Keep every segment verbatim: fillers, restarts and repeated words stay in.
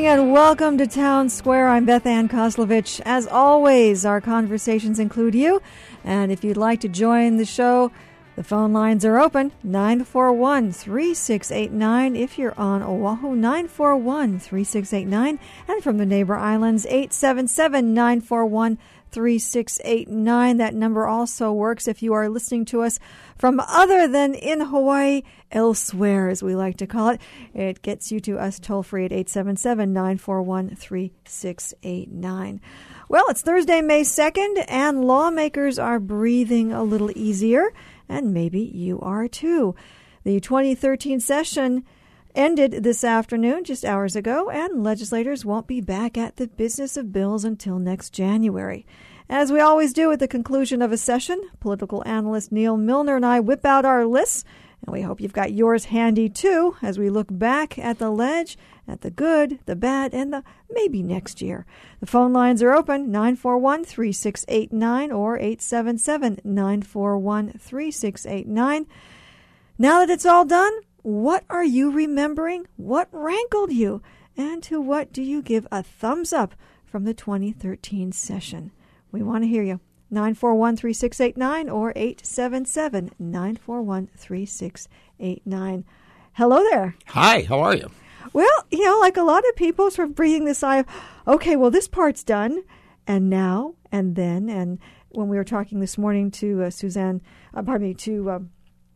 morning and welcome to Town Square. I'm Beth Ann Koslovich. As always, our conversations include you. And if you'd like to join the show, the phone lines are open, nine four one, three six eight nine. If you're on Oahu, nine four one, three six eight nine. And from the neighbor islands, eight seven seven, nine four one, three six eight nine. That number also works if you are listening to us from other than in Hawaii, elsewhere, as we like to call it. It gets you to us toll-free at eight seven seven, nine four one, three six eight nine. Well, it's Thursday, May second, and lawmakers are breathing a little easier, and maybe you are too. The twenty thirteen session ended this afternoon, just hours ago, and legislators won't be back at the business of bills until next January. As we always do at the conclusion of a session, political analyst Neil Milner and I whip out our lists, and we hope you've got yours handy too as we look back at the ledge, at the good, the bad, and the maybe next year. The phone lines are open, nine four one, three six eight nine or eight seven seven, nine four one, three six eight nine. Now that it's all done, what are you remembering? What rankled you? And to what do you give a thumbs up from the twenty thirteen session? We want to hear you. nine four one, three six eight nine or eight seven seven, nine four one, three six eight nine. Hello there. Hi, how are you? Well, you know, like a lot of people sort of breathing this sigh of, okay, well, this part's done. And now, and then, and when we were talking this morning to uh, Suzanne, uh, pardon me, to, um,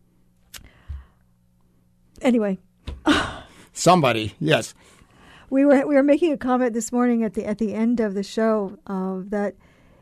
anyway. Somebody, yes. We were we were making a comment this morning at the at the end of the show uh, that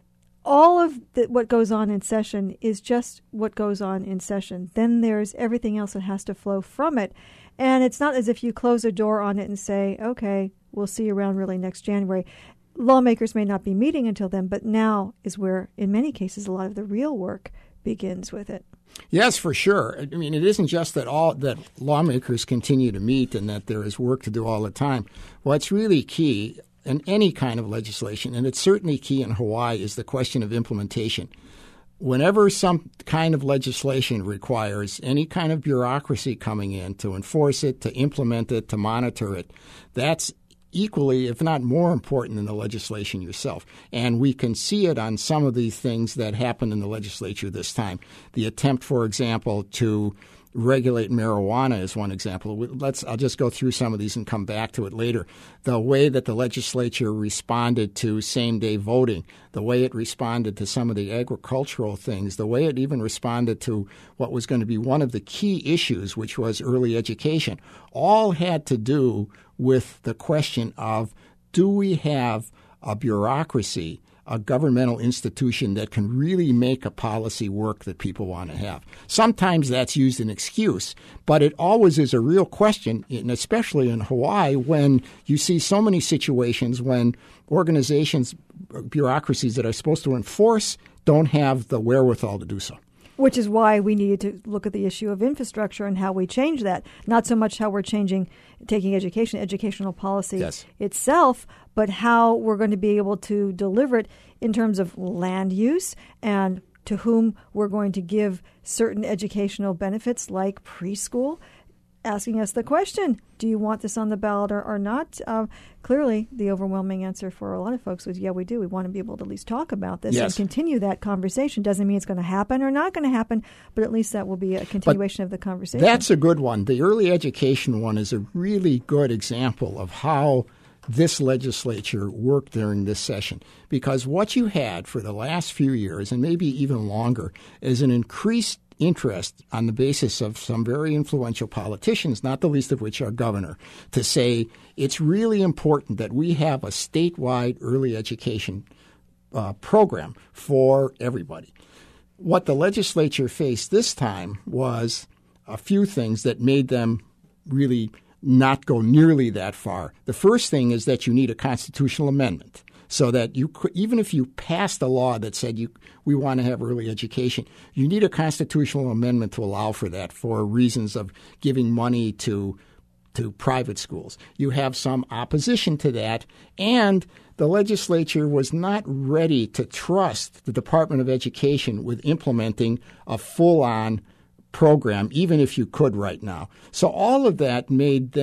all of the, what goes on in session is just what goes on in session. Then there's everything else that has to flow from it. And it's not as if you close a door on it and say, okay, we'll see you around really next January. Lawmakers may not be meeting until then, but now is where, in many cases, a lot of the real work begins with it. Yes, for sure. I mean, it isn't just that all that lawmakers continue to meet and that there is work to do all the time. What's really key in any kind of legislation, and it's certainly key in Hawaii, is the question of implementation. Whenever some kind of legislation requires any kind of bureaucracy coming in to enforce it, to implement it, to monitor it, that's equally, if not more important than the legislation yourself. And we can see it on some of these things that happened in the legislature this time. The attempt, for example, to regulate marijuana is one example. Let's, I'll just go through some of these and come back to it later. The way that the legislature responded to same-day voting, the way it responded to some of the agricultural things, the way it even responded to what was going to be one of the key issues, which was early education, all had to do with the question of, do we have a bureaucracy, a governmental institution that can really make a policy work that people want to have? Sometimes that's used as an excuse, but it always is a real question, and especially in Hawaii, when you see so many situations when organizations, bureaucracies that are supposed to enforce don't have the wherewithal to do so. Which is why we needed to look at the issue of infrastructure and how we change that. Not so much how we're changing, taking education, educational policy yes. itself, but how we're going to be able to deliver it in terms of land use and to whom we're going to give certain educational benefits like preschool. Asking us the question, do you want this on the ballot or, or not? Uh, clearly, the overwhelming answer for a lot of folks was, yeah, we do. We want to be able to at least talk about this yes. and continue that conversation. Doesn't mean it's going to happen or not going to happen, but at least that will be a continuation but of the conversation. That's a good one. The early education one is a really good example of how this legislature worked during this session, because what you had for the last few years, and maybe even longer, is an increased interest on the basis of some very influential politicians, not the least of which our governor, to say it's really important that we have a statewide early education uh, program for everybody. What the legislature faced this time was a few things that made them really not go nearly that far. The first thing is that you need a constitutional amendment, so that you could, even if you passed a law that said you we want to have early education, you need a constitutional amendment to allow for that for reasons of giving money to to private schools. You have some opposition to that, and the legislature was not ready to trust the Department of Education with implementing a full-on program, even if you could right now. So all of that made them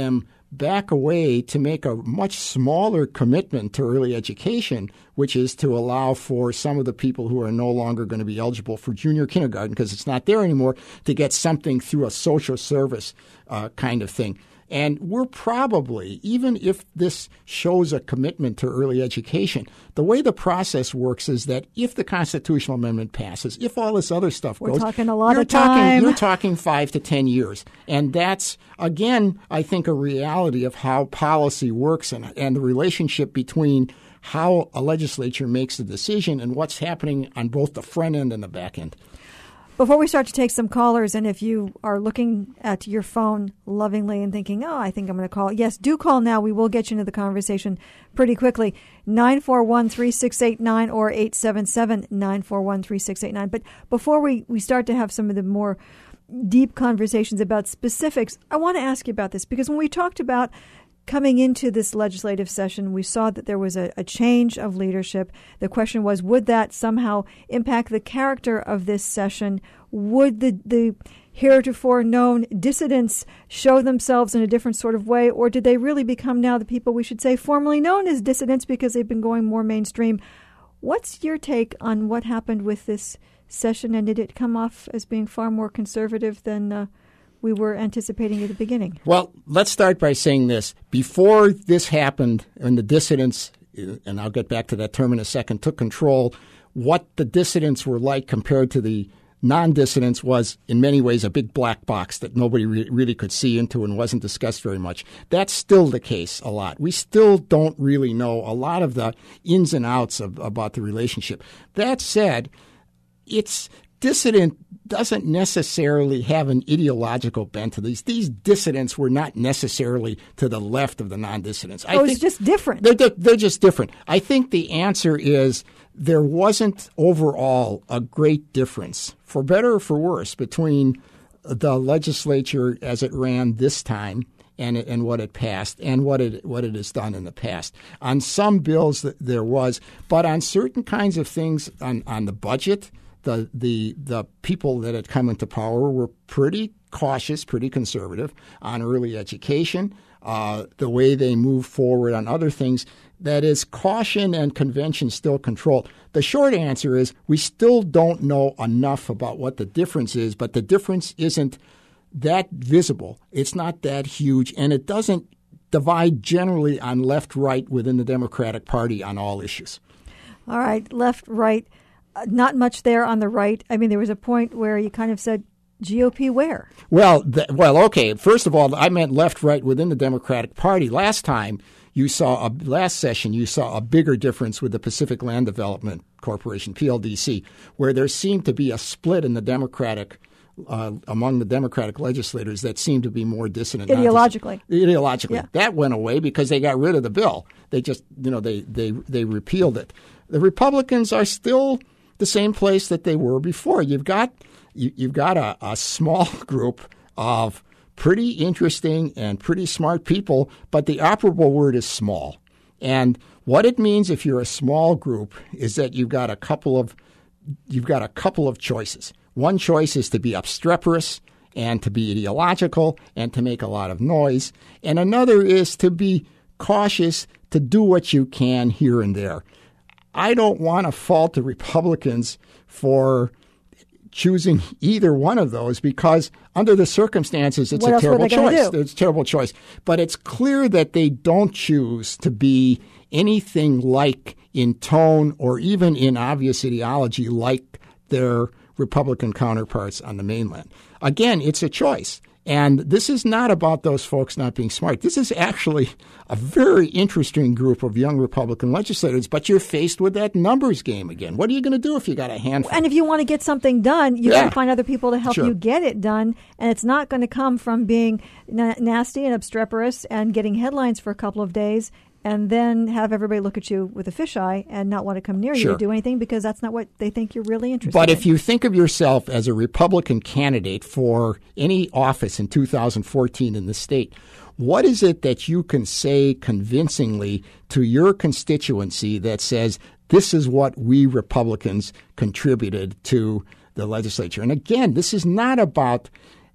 back away to make a much smaller commitment to early education, which is to allow for some of the people who are no longer going to be eligible for junior kindergarten because it's not there anymore to get something through a social service uh, kind of thing. And we're probably, even if this shows a commitment to early education, the way the process works is that if the constitutional amendment passes, if all this other stuff we're goes, talking a lot you're of talking, time. You're talking five to ten years. And that's, again, I think a reality of how policy works and, and the relationship between how a legislature makes the decision and what's happening on both the front end and the back end. Before we start to take some callers, and if you are looking at your phone lovingly and thinking, oh, I think I'm going to call, yes, do call now. We will get you into the conversation pretty quickly. nine four one, three six eight nine or eight seven seven, nine four one, three six eight nine. But before we, we start to have some of the more deep conversations about specifics, I want to ask you about this, because when we talked about coming into this legislative session, we saw that there was a, a change of leadership. The question was, would that somehow impact the character of this session? Would the, the heretofore known dissidents show themselves in a different sort of way? Or did they really become now the people we should say formerly known as dissidents because they've been going more mainstream? What's your take on what happened with this session? And did it come off as being far more conservative than uh, we were anticipating at the beginning? Well, let's start by saying this. Before this happened and the dissidents, and I'll get back to that term in a second, took control, what the dissidents were like compared to the non-dissidents was in many ways a big black box that nobody re- really could see into and wasn't discussed very much. That's still the case a lot. We still don't really know a lot of the ins and outs of, about the relationship. That said, it's dissident doesn't necessarily have an ideological bent to these. These dissidents were not necessarily to the left of the non-dissidents. Oh, I it's think just different. They're, they're just different. I think the answer is there wasn't overall a great difference, for better or for worse, between the legislature as it ran this time and and what it passed and what it what it has done in the past. On some bills that there was, but on certain kinds of things, on, on the budget, The, the the people that had come into power were pretty cautious, pretty conservative on early education, uh, the way they move forward on other things. That is, caution and convention still control. The short answer is we still don't know enough about what the difference is, but the difference isn't that visible. It's not that huge, and it doesn't divide generally on left-right within the Democratic Party on all issues. All right, left-right. Not much there on the right. I mean, there was a point where you kind of said, G O P where? Well, th- well, okay. First of all, I meant left-right within the Democratic Party. Last time you saw, a, last session, you saw a bigger difference with the Pacific Land Development Corporation, P L D C, where there seemed to be a split in the Democratic, uh, among the Democratic legislators that seemed to be more dissident. Ideologically. Ideologically. Yeah. That went away because they got rid of the bill. They just, you know, they, they, they repealed it. The Republicans are still the same place that they were before. You've got you, you've got a, a small group of pretty interesting and pretty smart people, but the operable word is small. And what it means if you're a small group is that you've got a couple of you've got a couple of choices. One choice is to be obstreperous and to be ideological and to make a lot of noise, and another is to be cautious, to do what you can here and there. I don't want to fault the Republicans for choosing either one of those because under the circumstances, it's what a terrible choice. Do? It's a terrible choice. But it's clear that they don't choose to be anything like in tone or even in obvious ideology like their Republican counterparts on the mainland. Again, it's a choice. And this is not about those folks not being smart. This is actually a very interesting group of young Republican legislators, but you're faced with that numbers game again. What are you going to do if you got a handful? And if you want to get something done, you yeah. got to find other people to help sure. you get it done. And it's not going to come from being na- nasty and obstreperous and getting headlines for a couple of days and then have everybody look at you with a fisheye and not want to come near sure. you to do anything because that's not what they think you're really interested but in. But if you think of yourself as a Republican candidate for any office in two thousand fourteen in the state, what is it that you can say convincingly to your constituency that says this is what we Republicans contributed to the legislature? And again, this is not about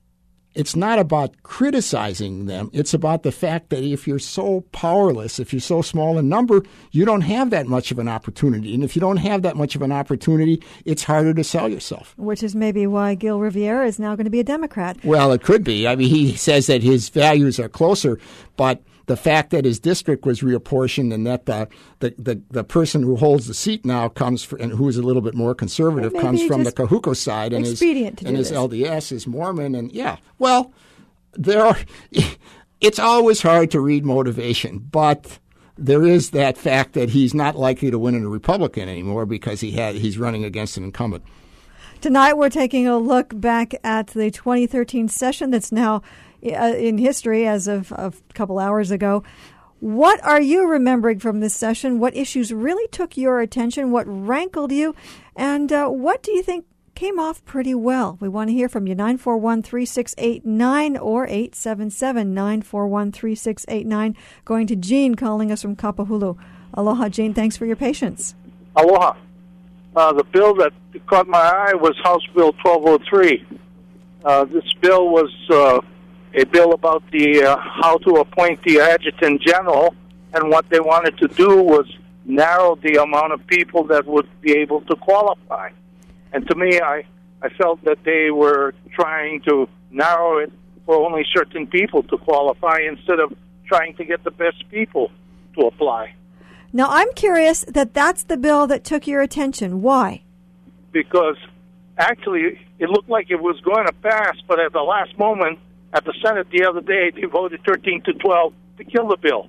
it's not about criticizing them. It's about the fact that if you're so powerless, if you're so small in number, you don't have that much of an opportunity. And if you don't have that much of an opportunity, it's harder to sell yourself. Which is maybe why Gil Riviera is now going to be a Democrat. Well, it could be. I mean, he says that his values are closer, but the fact that his district was reapportioned and that the the, the, the person who holds the seat now comes for, and who is a little bit more conservative Maybe comes from the Kahuko side, and his and his this. L D S is Mormon, and yeah, well, there are. It's always hard to read motivation, but there is that fact that he's not likely to win in a Republican anymore because he had he's running against an incumbent. Tonight we're taking a look back at the twenty thirteen session that's now in history as of, of a couple hours ago. What are you remembering from this session? What issues really took your attention? What rankled you? And uh, what do you think came off pretty well? We want to hear from you. nine four one, three six eight nine or eight seven seven, nine four one, three six eight nine. Going to Gene calling us from Kapahulu. Aloha, Gene. Thanks for your patience. Aloha. Uh, the bill that caught my eye was House Bill twelve oh three. Uh, this bill was uh, a bill about the uh, how to appoint the adjutant general, and what they wanted to do was narrow the amount of people that would be able to qualify. And to me, I, I felt that they were trying to narrow it for only certain people to qualify instead of trying to get the best people to apply. Now, I'm curious that that's the bill that took your attention. Why? Because actually, it looked like it was going to pass, but at the last moment, at the Senate the other day, they voted thirteen to twelve to kill the bill.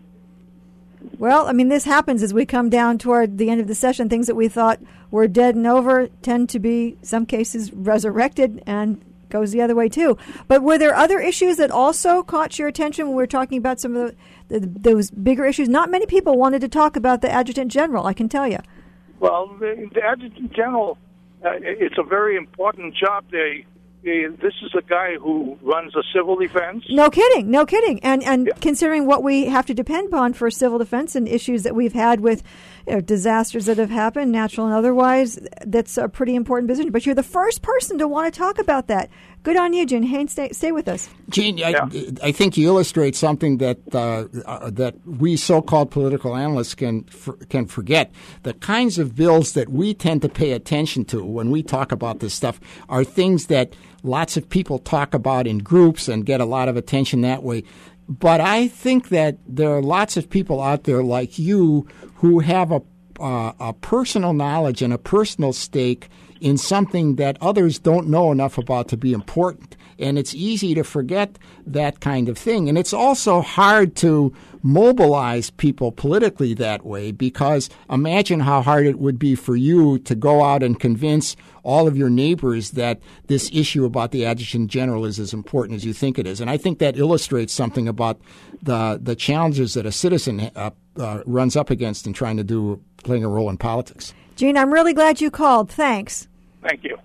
Well, I mean, this happens as we come down toward the end of the session. Things that we thought were dead and over tend to be, some cases, resurrected, and goes the other way, too. But were there other issues that also caught your attention when we were talking about some of the, the, those bigger issues? Not many people wanted to talk about the Adjutant General, I can tell you. Well, the, the Adjutant General, uh, it's a very important job. They This is a guy who runs a civil defense. No kidding, no kidding. And and yeah. Considering what we have to depend upon for civil defense and issues that we've had with you know, disasters that have happened, natural and otherwise, that's a pretty important position. But you're the first person to want to talk about that. Good on you, Gene. Haynes, stay, stay with us. Gene, yeah. I, I think you illustrate something that uh, uh, that we so-called political analysts can for, can forget. The kinds of bills that we tend to pay attention to when we talk about this stuff are things that lots of people talk about in groups and get a lot of attention that way. But I think that there are lots of people out there like you who have a uh, a personal knowledge and a personal stake in something that others don't know enough about to be important. And it's easy to forget that kind of thing. And it's also hard to mobilize people politically that way, because imagine how hard it would be for you to go out and convince all of your neighbors that this issue about the Adjutant General is as important as you think it is. And I think that illustrates something about the the challenges that a citizen uh, uh, runs up against in trying to do, playing a role in politics. Gene, I'm really glad you called. Thanks. Thank you.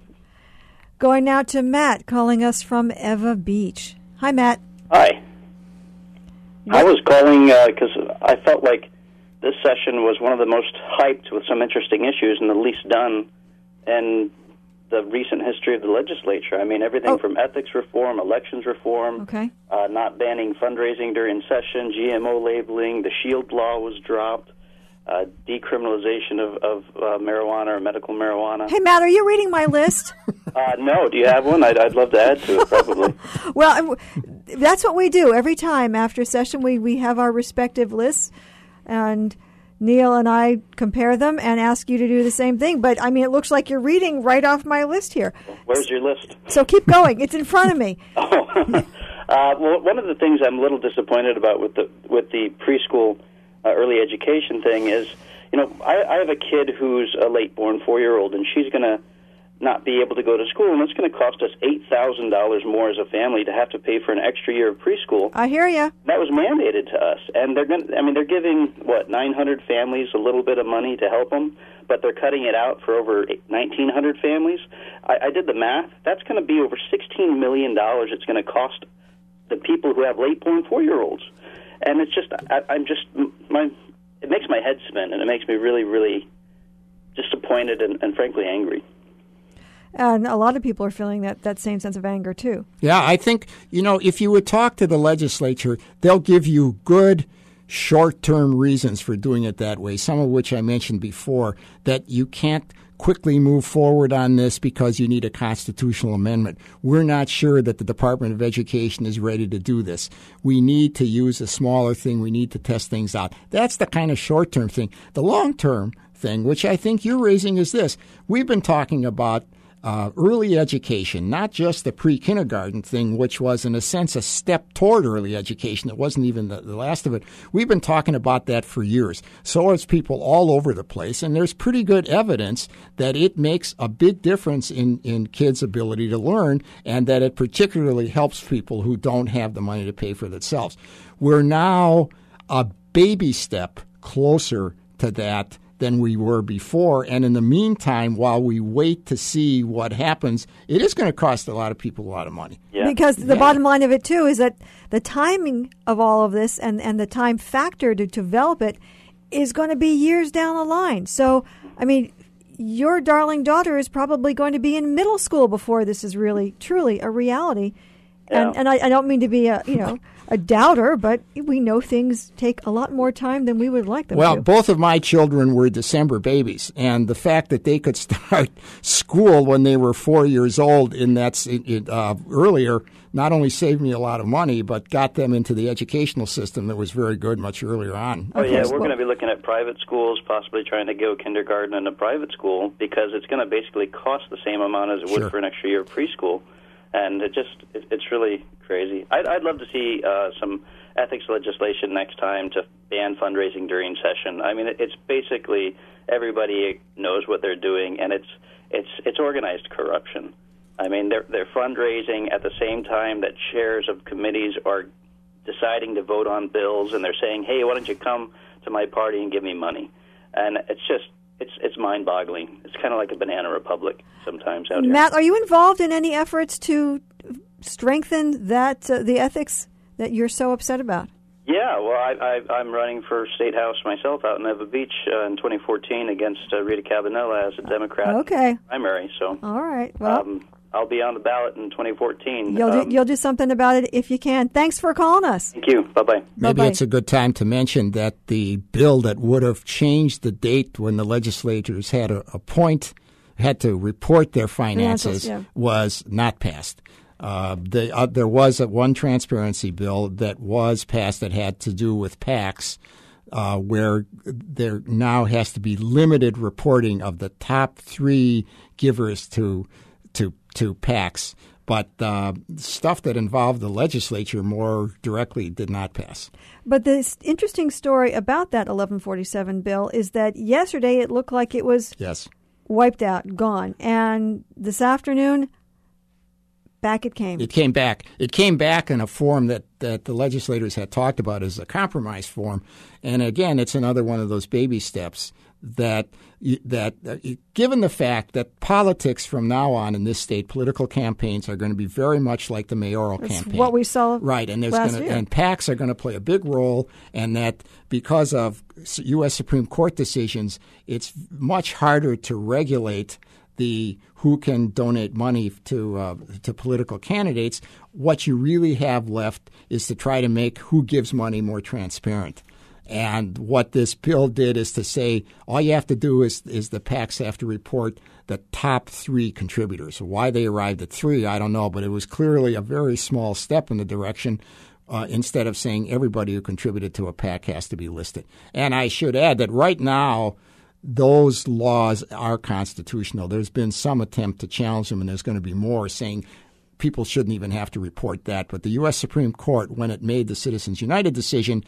Going now to Matt, calling us from Eva Beach. Hi, Matt. Hi. What? I was calling because uh, I felt like this session was one of the most hyped, with some interesting issues, and the least done in the recent history of the legislature. I mean, everything oh. from ethics reform, elections reform, okay. uh, not banning fundraising during session, G M O labeling, the SHIELD law was dropped. Uh, decriminalization of, of uh, marijuana or medical marijuana. Hey, Matt, are you reading my list? uh, no. Do you have one? I'd, I'd love to add to it, probably. Well, that's what we do. Every time after session, we, we have our respective lists, and Neil and I compare them and ask you to do the same thing. But, I mean, it looks like you're reading right off my list here. Where's your list? So keep going. It's in front of me. oh. uh, well, one of the things I'm a little disappointed about with the with the preschool Uh, early education thing is, you know, I, I have a kid who's a late-born four-year-old, and she's going to not be able to go to school, and it's going to cost us eight thousand dollars more as a family to have to pay for an extra year of preschool. I hear you. That was mandated to us, and they're going. I mean, they're giving what nine hundred families a little bit of money to help them, but they're cutting it out for over nineteen hundred families. I, I did the math. That's going to be over sixteen million dollars. It's going to cost the people who have late-born four-year-olds. And it's just, I, I'm just, my, it makes my head spin, and it makes me really, really disappointed and, and frankly, angry. And a lot of people are feeling that, that same sense of anger, too. Yeah, I think, you know, if you would talk to the legislature, they'll give you good short-term reasons for doing it that way, some of which I mentioned before, that you can't quickly move forward on this because you need a constitutional amendment. We're not sure that the Department of Education is ready to do this. We need to use a smaller thing. We need to test things out. That's the kind of short-term thing. The long-term thing, which I think you're raising, is this. We've been talking about Uh, early education, not just the pre-kindergarten thing, which was, in a sense, a step toward early education. It wasn't even the, the last of it. We've been talking about that for years. So has people all over the place, and there's pretty good evidence that it makes a big difference in, in kids' ability to learn, and that it particularly helps people who don't have the money to pay for themselves. We're now a baby step closer to that than we were before. And in the meantime, while we wait to see what happens, it is going to cost a lot of people a lot of money. Yeah. Because the Yeah. bottom line of it, too, is that the timing of all of this and, and the time factor to develop it is going to be years down the line. So, I mean, your darling daughter is probably going to be in middle school before this is really, truly a reality. Yeah. And, and I, I don't mean to be a, you know, a doubter, but we know things take a lot more time than we would like them Well, to. both of my children were December babies, and the fact that they could start school when they were four years old in that uh, earlier not only saved me a lot of money, but got them into the educational system that was very good much earlier on. Oh, Okay, yeah, so- we're going to be looking at private schools, possibly trying to go kindergarten in a private school, because it's going to basically cost the same amount as it would Sure. for an extra year of preschool. And it just, it, it's really crazy. I'd, I'd love to see uh, some ethics legislation next time to ban fundraising during session. I mean, it, it's basically everybody knows what they're doing, and it's it's it's organized corruption. I mean, they're they're fundraising at the same time that chairs of committees are deciding to vote on bills, and they're saying, "Hey, why don't you come to my party and give me money?" And it's just it's it's mind-boggling. It's kind of like a banana republic sometimes out here. Matt, are you involved in any efforts to strengthen that uh, the ethics that you're so upset about? Yeah, well, I, I, I'm running for State House myself out in Neva Beach uh, in twenty fourteen against uh, Rita Cabanilla as a Democrat Okay. primary. So All right. Well, um, I'll be on the ballot in twenty fourteen. you'll Um, do, you'll do something about it if you can. Thanks for calling us. Thank you. Bye-bye. Maybe Bye-bye. it's a good time to mention that the bill that would have changed the date when the legislators had to appoint, had to report their finances, Financials, yeah. was not passed. Uh, the, uh, there was a one transparency bill that was passed that had to do with PACs, uh, where there now has to be limited reporting of the top three givers to to to PACs. But uh, stuff that involved the legislature more directly did not pass. But the s- interesting story about that eleven forty-seven bill is that yesterday it looked like it was Yes. wiped out, gone. And this afternoon, back it came. It came back. It came back in a form that, that the legislators had talked about as a compromise form. And again, it's another one of those baby steps that that uh, given the fact that politics from now on in this state, political campaigns are going to be very much like the mayoral That's campaign. what we saw right, and there's last going to, year. and PACs are going to play a big role, and that because of U S Supreme Court decisions, it's much harder to regulate the who can donate money to uh, to political candidates. What you really have left is to try to make who gives money more transparent. And what this bill did is to say all you have to do is is the PACs have to report the top three contributors. Why they arrived at three, I don't know, but it was clearly a very small step in the direction. Uh, instead of saying everybody who contributed to a PAC has to be listed. And I should add that right now, those laws are constitutional. There's been some attempt to challenge them, and there's going to be more saying people shouldn't even have to report that. But the U S Supreme Court, when it made the Citizens United decision,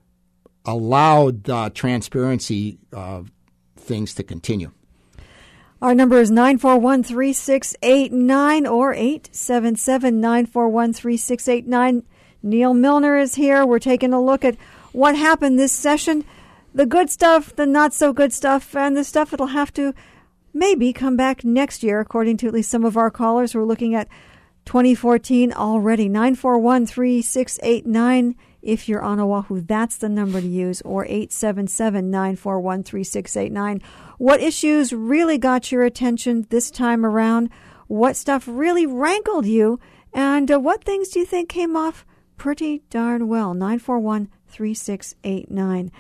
allowed uh, transparency uh, things to continue. Our number is nine four one, three six eight nine or eight seven seven, nine four one, three six eight nine. Neil Milner is here. We're taking a look at what happened this session, the good stuff, the not so good stuff, and the stuff that'll have to maybe come back next year, according to at least some of our callers. We're looking at twenty fourteen already. nine four one, three six eight nine if you're on Oahu. That's the number to use, or eight seven seven, nine four one, three six eight nine. What issues really got your attention this time around? what stuff really rankled you, and uh, what things do you think came off pretty darn well. nine four one, three six eight nine.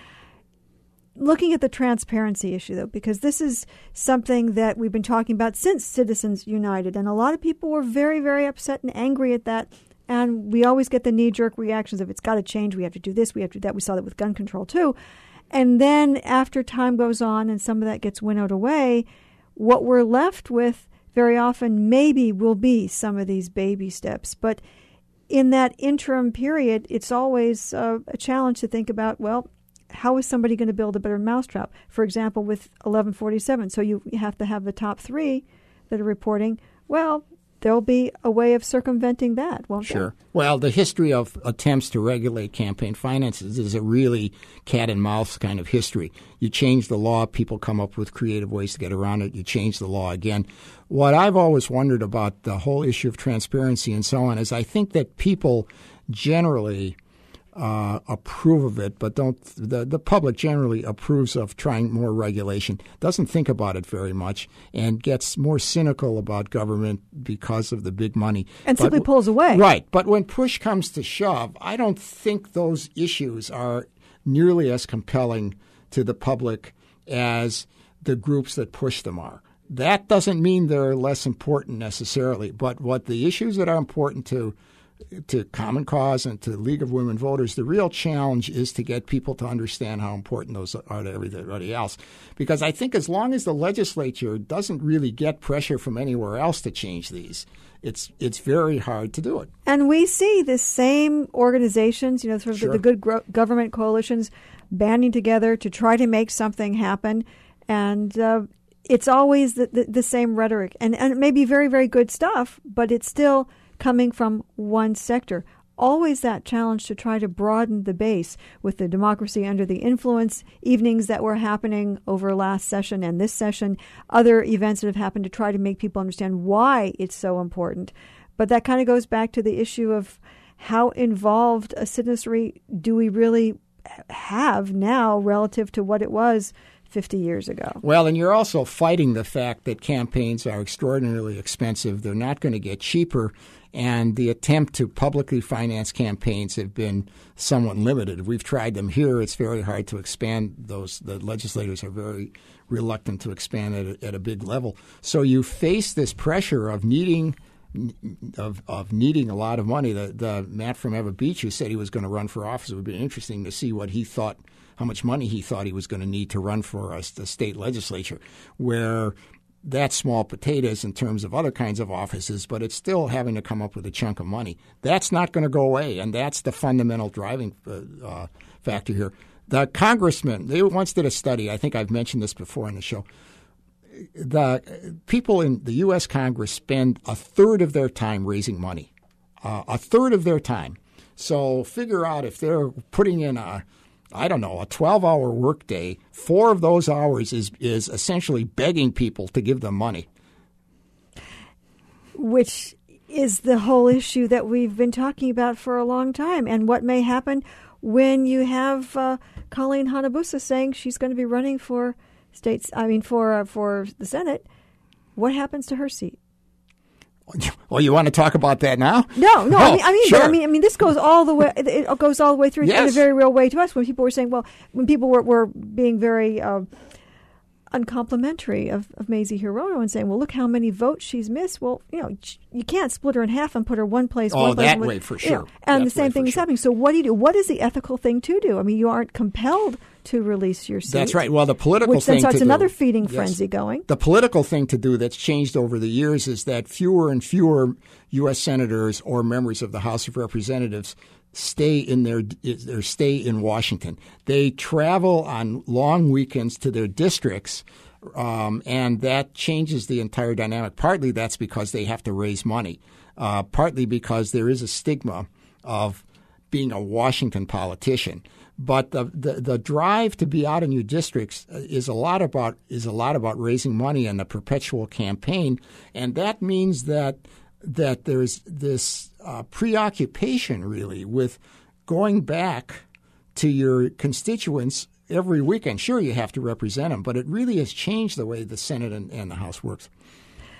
Looking at the transparency issue, though, because this is something that we've been talking about since Citizens United, and a lot of people were very, very upset and angry at that. And we always get the knee-jerk reactions of it's got to change, we have to do this, we have to do that. We saw that with gun control, too. And then after time goes on and some of that gets winnowed away, what we're left with very often maybe will be some of these baby steps. But in that interim period, it's always uh, a challenge to think about, well, how is somebody going to build a better mousetrap? For example, with eleven forty-seven, so you have to have the top three that are reporting. Well, there'll be a way of circumventing that, won't there? Sure. Well, the history of attempts to regulate campaign finances is a really cat and mouse kind of history. You change the law, people come up with creative ways to get around it. You change the law again. What I've always wondered about the whole issue of transparency and so on is I think that people generally Uh, approve of it, but don't. The, the public generally approves of trying more regulation, doesn't think about it very much, and gets more cynical about government because of the big money. And but, simply pulls away. Right. But when push comes to shove, I don't think those issues are nearly as compelling to the public as the groups that push them are. That doesn't mean they're less important necessarily, but what the issues that are important to to Common Cause and to League of Women Voters, the real challenge is to get people to understand how important those are to everybody else. Because I think as long as the legislature doesn't really get pressure from anywhere else to change these, it's it's very hard to do it. And we see the same organizations, you know, sort of Sure. the, the good gro- government coalitions banding together to try to make something happen. And uh, it's always the, the, the same rhetoric. And, and it may be very, very good stuff, but it's still coming from one sector. Always that challenge to try to broaden the base with the Democracy Under the Influence evenings that were happening over last session and this session, other events that have happened to try to make people understand why it's so important. But that kind of goes back to the issue of how involved a citizenry do we really have now relative to what it was fifty years ago. Well, and you're also fighting the fact that campaigns are extraordinarily expensive. They're not going to get cheaper. And the attempt to publicly finance campaigns have been somewhat limited. We've tried them here. It's very hard to expand those. The legislators are very reluctant to expand it at a big level. So you face this pressure of needing of of needing a lot of money. The, the Matt from Ewa Beach, who said he was going to run for office, it would be interesting to see what he thought, how much money he thought he was going to need to run for us, the state legislature, where that's small potatoes in terms of other kinds of offices, but it's still having to come up with a chunk of money. That's not going to go away, and that's the fundamental driving uh, uh, factor here. The congressman, they once did a study. I think I've mentioned this before in the show. The people in the U S Congress spend a third of their time raising money, uh, a third of their time. So figure out if they're putting in a I don't know, a twelve-hour workday, four of those hours is is essentially begging people to give them money. Which is the whole issue that we've been talking about for a long time. And what may happen when you have uh, Colleen Hanabusa saying she's going to be running for states, I mean, for uh, for the Senate. What happens to her seat? Well, you want to talk about that now? No, no. Oh, I mean, I mean, sure. but, I mean, I mean, this goes all the way. It goes all the way through Yes. in a very real way to us. When people were saying, well, when people were, were being very uh, uncomplimentary of, of Mazie Hirono and saying, well, look how many votes she's missed. Well, you know, you can't split her in half and put her one place. Oh, one place, that one, way for you know, sure. and That the same way thing for is sure. happening. So what do you do? What is the ethical thing to do? I mean, you aren't compelled to release your seat. That's right. Well, the political which thing then starts to another do, feeding yes. frenzy going. The political thing to do that's changed over the years is that fewer and fewer U S senators or members of the House of Representatives stay in their or stay in Washington. They travel on long weekends to their districts, um, and that changes the entire dynamic. Partly that's because they have to raise money. Uh, partly because there is a stigma of being a Washington politician. But the, the the drive to be out in your districts is a lot about is a lot about raising money and the perpetual campaign, and that means that that there's this uh, preoccupation really with going back to your constituents every weekend. Sure, you have to represent them, but it really has changed the way the Senate and, and the House works.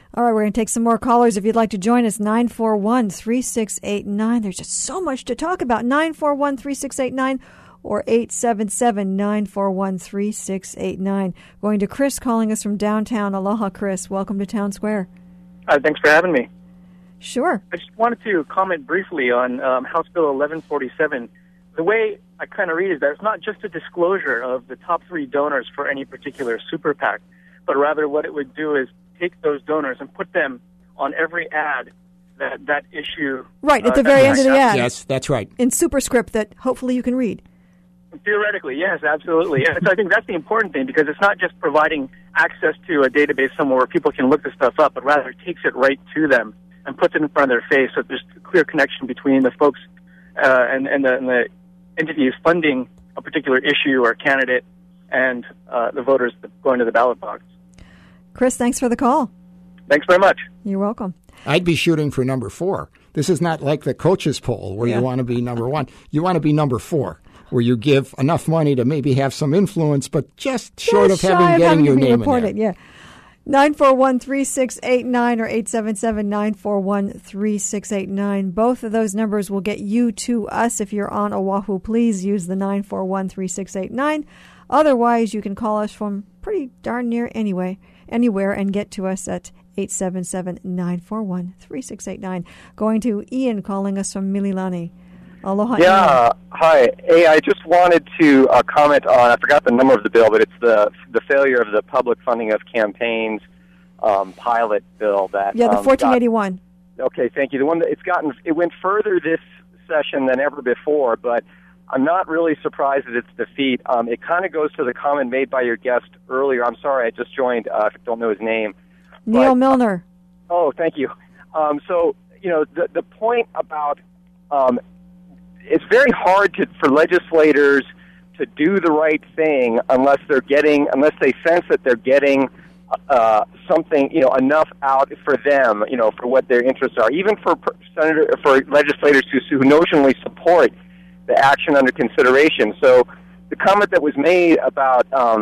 All right, we're going to take some more callers. If you'd like to join us, nine four one, three six eight nine. There's just so much to talk about. nine four one, three six eight nine or eight seven seven, nine four one, three six eight nine. Going to Chris calling us from downtown. Aloha, Chris. Welcome to Town Square. Hi, thanks for having me. Sure. I just wanted to comment briefly on um, House Bill eleven forty-seven. The way I kind of read is that it's not just a disclosure of the top three donors for any particular super PAC, but rather what it would do is take those donors and put them on every ad that that issue. Right, at uh, the very end of the ad. Yes, that's right. In superscript that hopefully you can read. Theoretically, yes, absolutely. And so I think that's the important thing, because it's not just providing access to a database somewhere where people can look the stuff up, but rather it takes it right to them and puts it in front of their face, so there's a clear connection between the folks uh, and, and, the, and the entities funding a particular issue or candidate and uh, the voters going to the ballot box. Chris, thanks for the call. Thanks very much. You're welcome. I'd be shooting for number four. This is not like the coaches poll where Yeah. you want to be number one. You want to be number four, where you give enough money to maybe have some influence, but just short Just of shy having of getting having your to be name reported, in there. yeah. nine four one, three six eight nine or eight seven seven, nine four one, three six eight nine. Both of those numbers will get you to us. If you're on Oahu, please use the nine four one, three six eight nine. Otherwise, you can call us from pretty darn near anyway, anywhere and get to us at eight seven seven, nine four one, three six eight nine. Going to Ian calling us from Mililani. Aloha, Ian. Yeah, hi. Hey, I just wanted to uh, comment on, I forgot the number of the bill, but it's the the failure of the public funding of campaigns um, pilot bill. That Yeah, the um, fourteen eighty-one. got, okay, thank you. The one that it's gotten, it went further this session than ever before, but I'm not really surprised at its defeat. Um, it kind of goes to the comment made by your guest earlier. I'm sorry, I just joined. Uh, I don't know his name. Neil but, Milner. Uh, oh, thank you. Um, so, you know, the, the point about um, it's very hard to, for legislators to do the right thing unless they're getting, unless they sense that they're getting uh, something, you know, enough out for them, you know, for what their interests are. Even for senator, for legislators who, who notionally support the action under consideration. So, the comment that was made about um,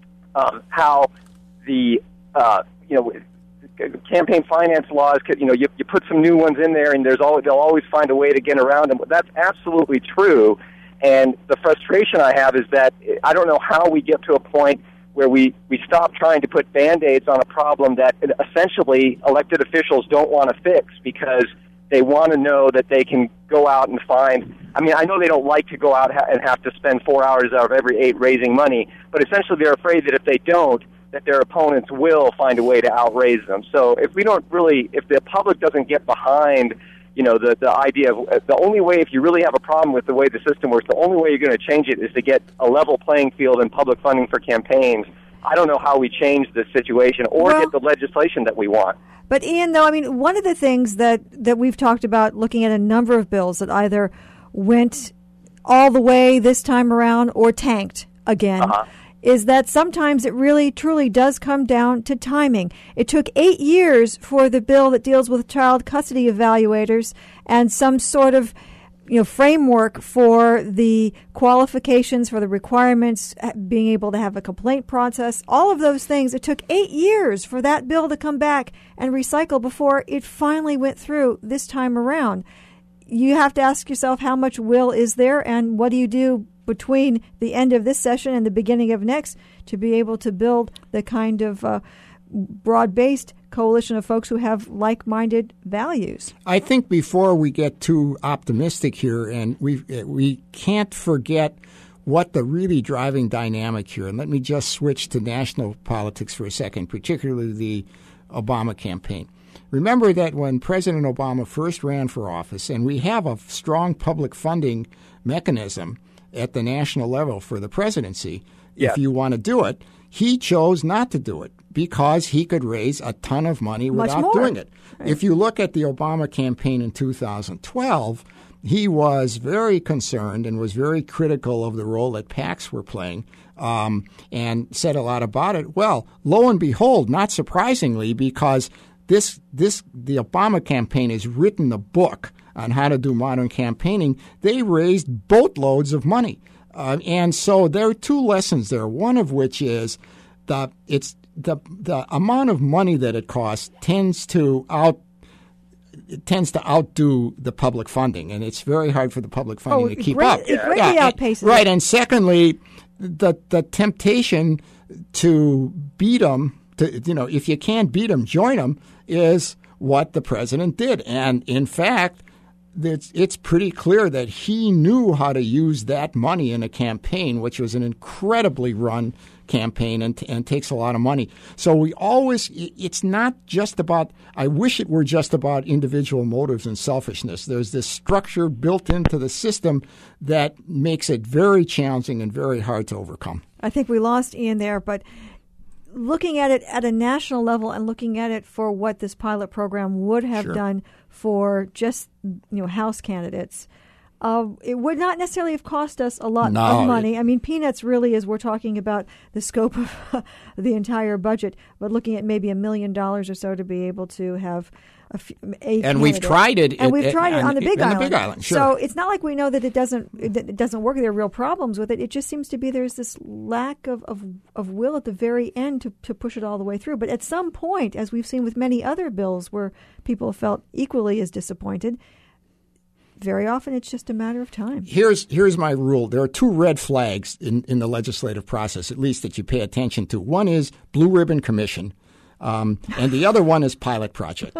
um, how the uh, you know campaign finance laws, you know, you, you put some new ones in there, and there's always, they'll always find a way to get around them. That's absolutely true. And the frustration I have is that I don't know how we get to a point where we, we stop trying to put Band-Aids on a problem that essentially elected officials don't want to fix because they want to know that they can go out and find. I mean, I know they don't like to go out and have to spend four hours out of every eight raising money, but essentially they're afraid that if they don't, that their opponents will find a way to outraise them. So if we don't really, if the public doesn't get behind, you know, the, the idea of the only way, if you really have a problem with the way the system works, the only way you're going to change it is to get a level playing field in public funding for campaigns. I don't know how we change this situation or Well, get the legislation that we want. But Ian, though, I mean, one of the things that, that we've talked about looking at a number of bills that either went all the way this time around or tanked again, Uh-huh. is that sometimes it really, truly does come down to timing. It took eight years for the bill that deals with child custody evaluators and some sort of, you know, framework for the qualifications, for the requirements, being able to have a complaint process, all of those things. It took eight years for that bill to come back and recycle before it finally went through this time around. You have to ask yourself, how much will is there, and what do you do between the end of this session and the beginning of next to be able to build the kind of uh, broad-based coalition of folks who have like-minded values? I think before we get too optimistic here, and we we can't forget what the really driving dynamic here, and let me just switch to national politics for a second, particularly the Obama campaign. Remember that when President Obama first ran for office, and we have a strong public funding mechanism at the national level for the presidency, Yeah. if you want to do it, he chose not to do it because he could raise a ton of money Much without more. doing it. If you look at the Obama campaign in two thousand twelve, he was very concerned and was very critical of the role that PACs were playing um, and said a lot about it. Well, lo and behold, not surprisingly, because this this the Obama campaign has written a book on how to do modern campaigning, they raised boatloads of money. Uh, and so there are two lessons there, one of which is that it's the the amount of money that it costs tends to out it tends to outdo the public funding, and it's very hard for the public funding oh, to keep great, up. It greatly yeah, outpaces and, right, it. and secondly, the the temptation to beat them, to you know, if you can't beat them, join them, is what the president did, and in fact. It's, it's pretty clear that he knew how to use that money in a campaign, which was an incredibly run campaign and, and takes a lot of money. So we always, it's not just about, I wish it were just about individual motives and selfishness. There's this structure built into the system that makes it very challenging and very hard to overcome. I think we lost Ian there, but looking at it at a national level and looking at it for what this pilot program would have Sure. done for just, you know, House candidates, uh, it would not necessarily have cost us a lot No, of money. it, I mean, peanuts really is we're talking about the scope of the entire budget, but looking at maybe a million dollars or so to be able to have a, f- a and we've candidate. tried it, and it, we've it, tried it on, on the Big on Island. The Big Island, sure. So it's not like we know that it doesn't that it doesn't work. There are real problems with it. It just seems to be there's this lack of, of, of will at the very end to, to push it all the way through. But at some point, as we've seen with many other bills where people felt equally as disappointed, very often it's just a matter of time. Here's here's my rule. There are two red flags in, in the legislative process, at least that you pay attention to. One is Blue Ribbon Commission, um, and the other one is pilot project.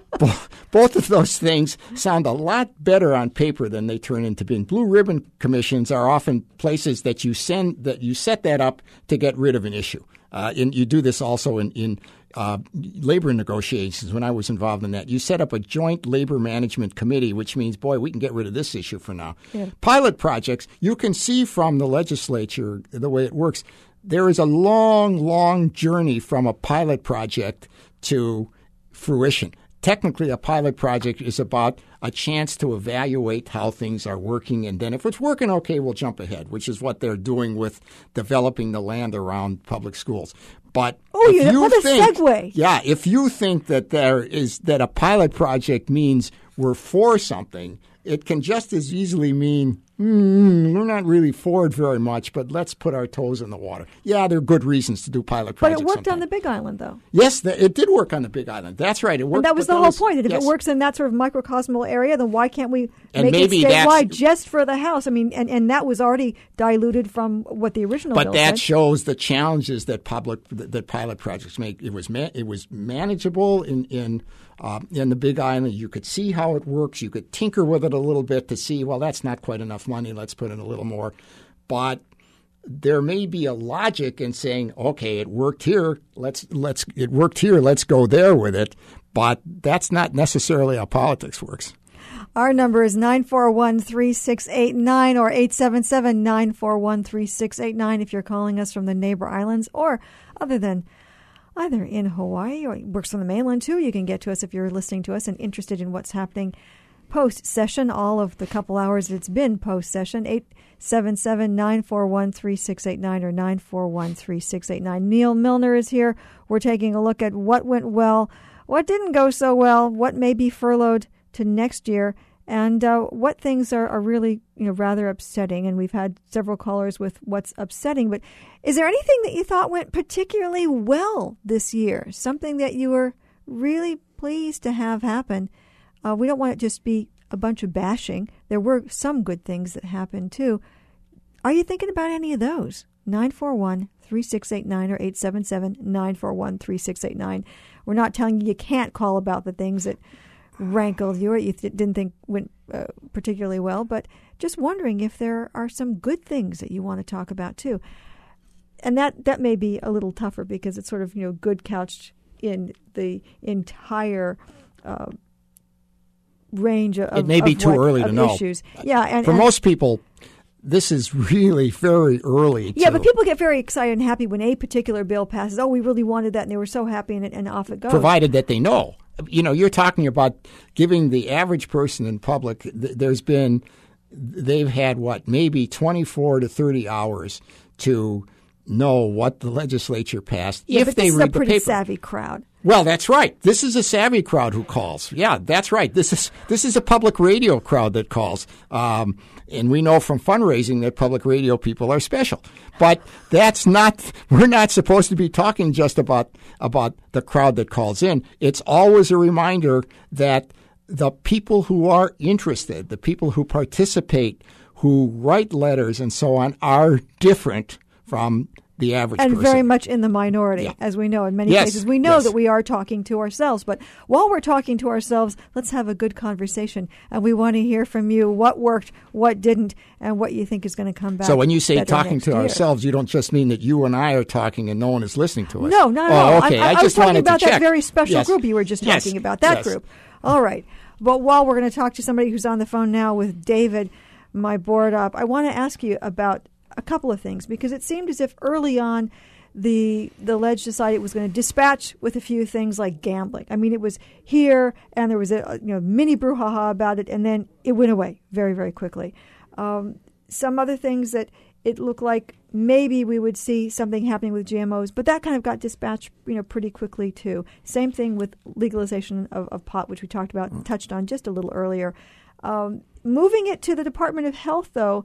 Both of those things sound a lot better on paper than they turn into being. Blue ribbon commissions are often places that you send that you set that up to get rid of an issue. Uh, and you do this also in, in uh, labor negotiations. When I was involved in that, you set up a joint labor management committee, which means, boy, we can get rid of this issue for now. Yeah. Pilot projects, you can see from the legislature the way it works. There is a long, long journey from a pilot project to fruition. Technically, a pilot project is about a chance to evaluate how things are working, and then if it's working okay, we'll jump ahead, which is what they're doing with developing the land around public schools. But Oh, if you, you what a think, segue. Yeah, if you think that there is that a pilot project means we're for something, it can just as easily mean mm, we're not really for it very much, but let's put our toes in the water. Yeah, there are good reasons to do pilot But projects. it worked sometimes. on the Big Island, though. Yes, th- it did work on the Big Island. That's right. It worked. And that was but the that whole was, point. That if yes. it works in that sort of microcosmal area, then why can't we And make maybe it statewide that's- just for the House? I mean, and, and that was already diluted from what the original But bill that said. shows the challenges that public that, that pilot projects make. It was ma- it was manageable in in uh, in the Big Island. You could see how it works. You could tinker with it a little bit to see. Well, that's not quite enough money. Let's put in a little more. But there may be a logic in saying, okay, it worked here. Let's let's it worked here. Let's go there with it. But that's not necessarily how politics works. Our number is nine four one, three six eight nine or eight seven seven, nine four one, three six eight nine if you're calling us from the neighbor islands or other than either in Hawaii or it works on the mainland too. You can get to us if you're listening to us and interested in what's happening post-session, all of the couple hours that it's been post-session, eight seven seven, nine four one, three six eight nine or nine four one, three six eight nine. Neil Milner is here. We're taking a look at what went well, what didn't go so well, what may be furloughed to next year, and uh, what things are, are really, you know, rather upsetting. And we've had several callers with what's upsetting. But is there anything that you thought went particularly well this year? Something that you were really pleased to have happen? Uh, we don't want it to just be a bunch of bashing. There were some good things that happened too. Are you thinking about any of those? nine four one, three six eight nine or eight seven seven, nine four one, three six eight nine. We're not telling you you can't call about the things that rankled you or you th- didn't think went uh, particularly well, but just wondering if there are some good things that you want to talk about too. And that, that may be a little tougher because it's sort of, you know, good couched in the entire uh, range of It may be of too what, early of to know. issues. Yeah, and For and, most people, this is really very early. yeah, to but people get very excited and happy when a particular bill passes. Oh, we really wanted that, and they were so happy, and, and off it goes. provided that they know. You know, you're talking about giving the average person in public, th- there's been, they've had what, maybe twenty-four to thirty hours to know what the legislature passed Yeah, if but they this is read a the pretty paper. savvy crowd. Well, that's right. This is a savvy crowd who calls. Yeah, that's right. This is this is a public radio crowd that calls. Um, and we know from fundraising that public radio people are special. But that's not, we're not supposed to be talking just about, about the crowd that calls in. It's always a reminder that the people who are interested, the people who participate, who write letters and so on, are different from the average and person. very much in the minority, Yeah. as we know in many Yes, cases. We know yes. that we are talking to ourselves, but while we're talking to ourselves, let's have a good conversation. And we want to hear from you what worked, what didn't, and what you think is going to come back. So when you say better talking next to year. ourselves, you don't just mean that you and I are talking and no one is listening to us. No, not at oh, all. Okay. I, I, I, I was just talking wanted about to that check. very special Yes. group you were just Yes. talking about, that Yes. group. All right. But while we're going to talk to somebody who's on the phone now with David, my board up, I want to ask you about a couple of things, because it seemed as if early on the the ledge decided it was going to dispatch with a few things like gambling. I mean, it was here, and there was a you know mini brouhaha about it, and then it went away very, very quickly. Um, some other things that it looked like maybe we would see something happening with G M Os, but that kind of got dispatched, you know, pretty quickly too. Same thing with legalization of, of pot, which we talked about, mm. touched on just a little earlier. Um, moving it to the Department of Health, though,